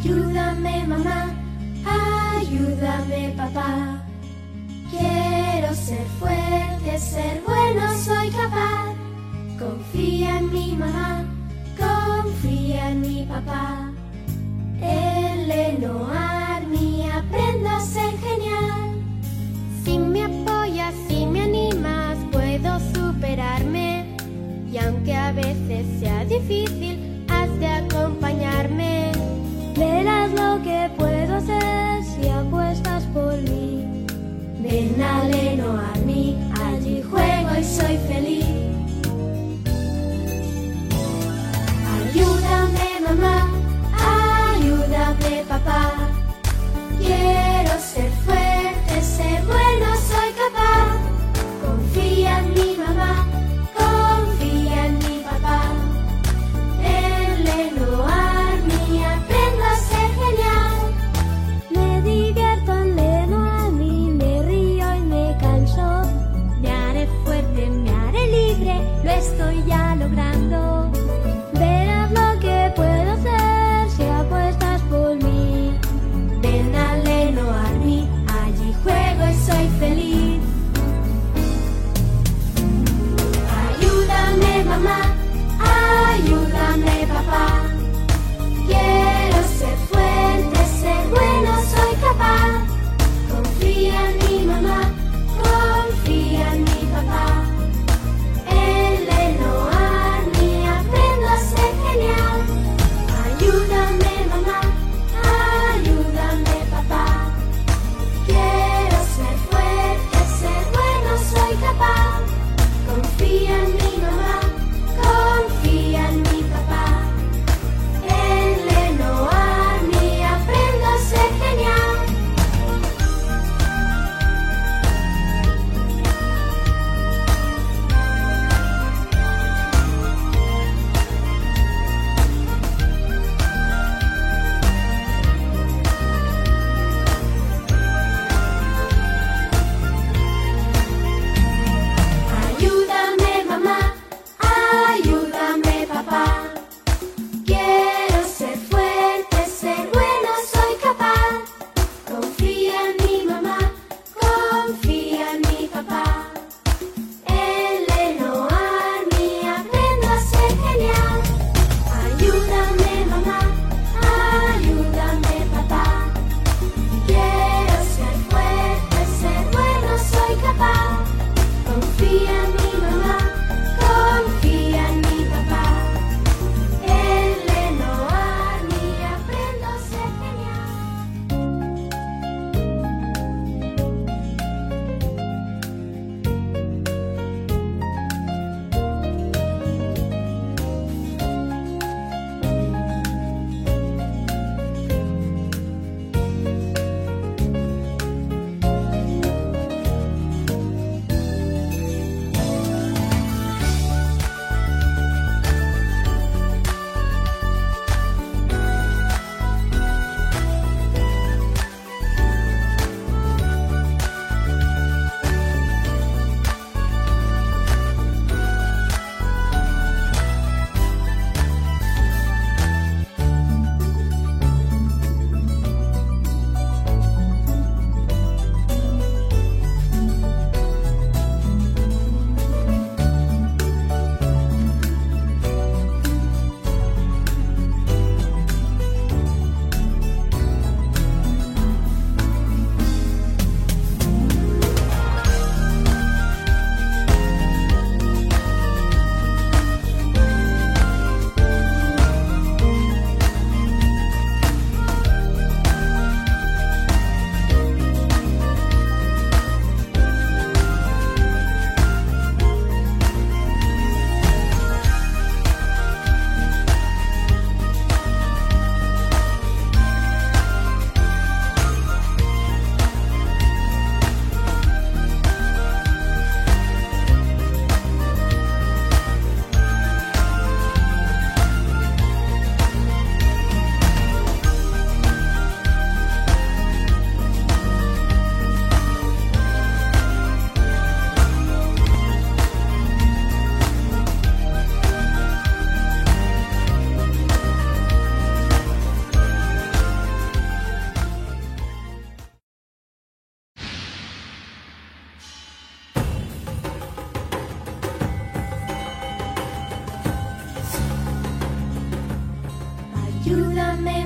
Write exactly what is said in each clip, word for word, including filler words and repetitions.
Ayúdame mamá, ayúdame papá. Quiero ser fuerte, ser bueno, soy capaz. Confía en mi mamá, confía en mi papá. En Lenoir mi aprendo a ser genial. Si me apoyas, si me animas, puedo superarme. Y aunque a veces sea difícil, has de acompañarme. Verás lo que puedo hacer si apuestas por mí. Ven a Lenoir, allí juego y soy feliz. Ayúdame mamá, ayúdame papá. Quiero ser fuerte, ser bueno, soy capaz. Confía en mi mamá, confía en mi papá. En Lenoir mi aprendo a ser genial. Me divierto en Lenoir, me río y me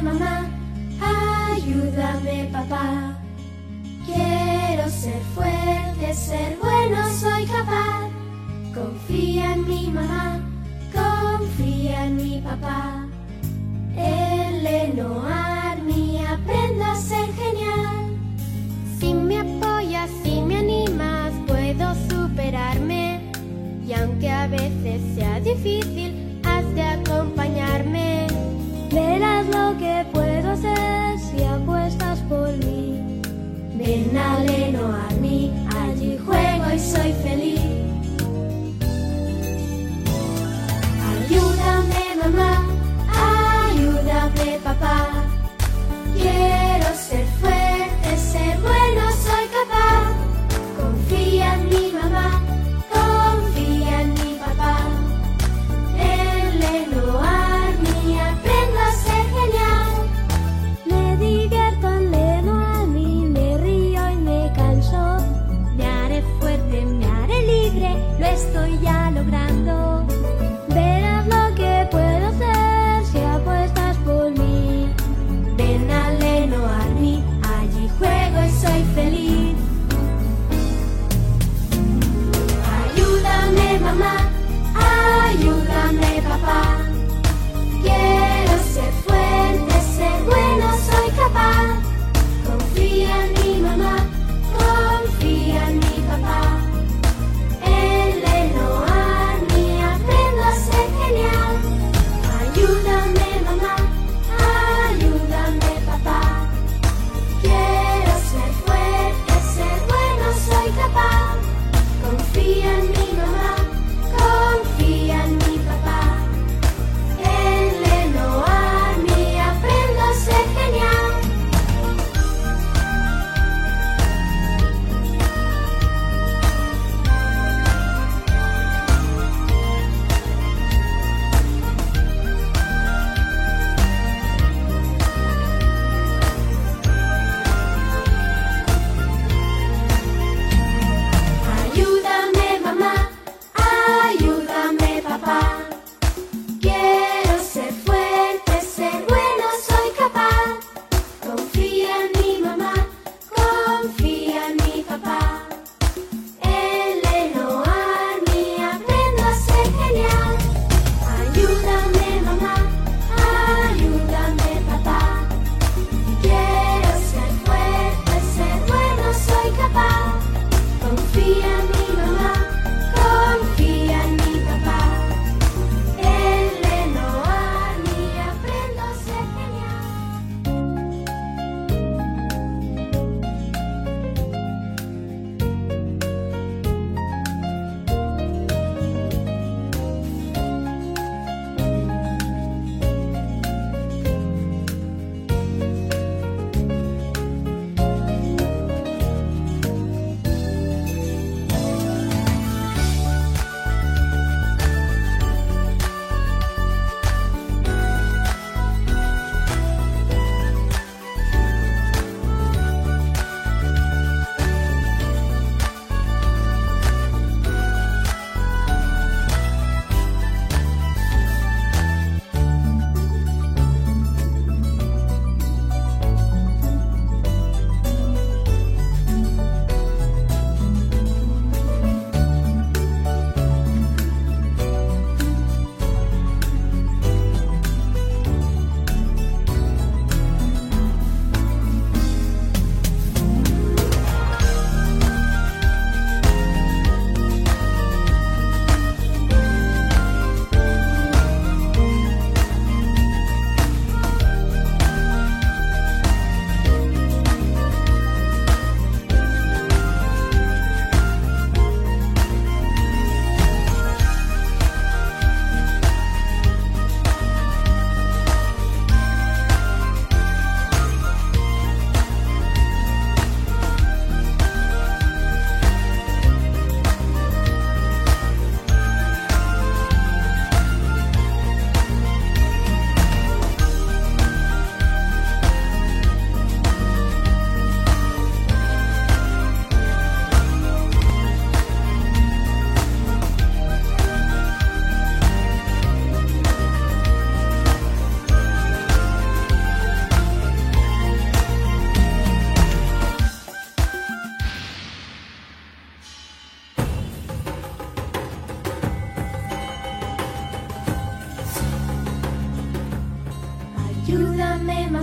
mamá, ayúdame papá. Quiero ser fuerte, ser bueno, soy capaz. Confía en mi mamá, confía en mi papá. En Leno Army aprendo a ser genial. Si me apoyas, si me animas, puedo superarme. Y aunque a veces sea difícil, has de acompañarme. Verás lo que puedo hacer si apuestas por mí. Ven a Leno Army, allí juego y soy feliz. Ayúdame mamá, ayúdame papá. Quiero ser fuerte, ser bueno, soy capaz. Confía en mi mamá, confía en mi papá. En Leno Army aprendo a ser genial. Me divierto en Leno Army, me río y me canso. Me haré fuerte, me haré libre, lo estoy ya logrando. Verás lo que puedo hacer si apuestas por mí. Ven a Leno Army, allí juego y soy feliz. Ayúdame mamá, ayúdame papá. Quiero ser fuerte, ser bueno, soy capaz. Confía en mi mamá, confía en mi papá. En Leno Army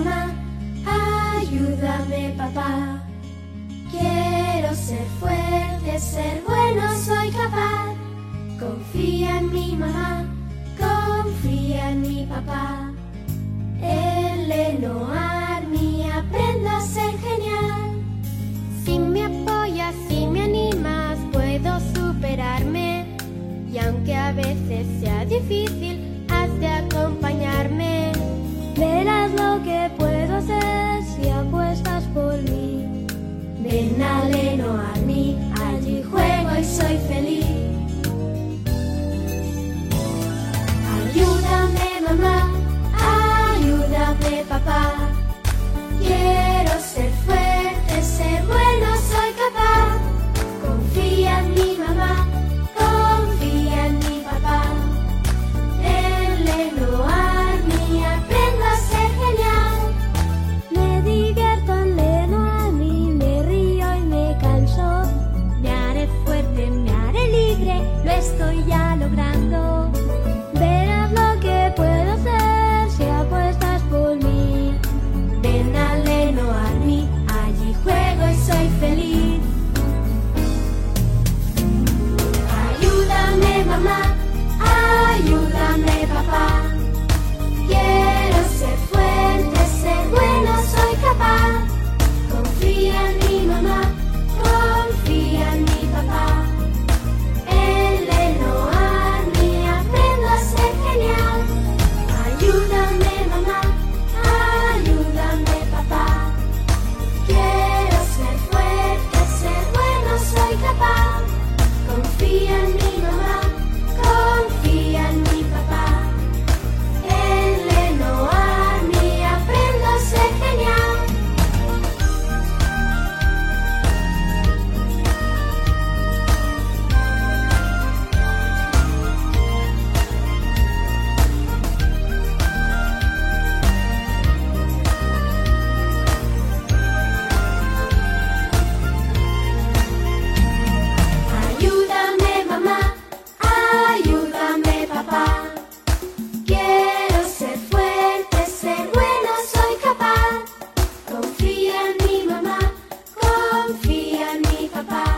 mamá, ayúdame papá. Quiero ser fuerte, ser bueno, soy capaz. Confía en mi mamá, confía en mi papá. En Leno Army aprendo a ser genial. Si me apoyas, si me animas, puedo superarme. Y aunque a veces sea difícil, has de acompañarme. Verás lo que puedo hacer si apuestas por mí. Ven a Leno Army, allí juego y soy feliz. Ayúdame mamá, ayúdame papá. Quiero ser fuerte, ser bueno, soy capaz. Confía en mi mamá, confía en mi papá. En Leno Army aprendo a ser genial. Me divierto en Leno Army, me río y me canso. Me haré fuerte, me haré libre, lo estoy ya logrando. Verás lo que puedo hacer si apuestas por mí. Ven a Leno Army, allí juego y soy feliz. Ayúdame mamá, ayúdame papá. Quiero ser fuerte, ser bueno, soy capaz. Confía en mi mamá, confía en mi papá. En Leno Army aprendo a ser genial. Ayúdame mamá, ayúdame papá. Quiero ser fuerte, ser bueno, soy capaz. Confía en mi mamá, confía en mi papá. En Leno Army aprendo a ser genial. Ayúdame mamá, ayúdame papá. Quiero ser fuerte, ser bueno, soy capaz. Confía en mi mamá, confía en mi papá.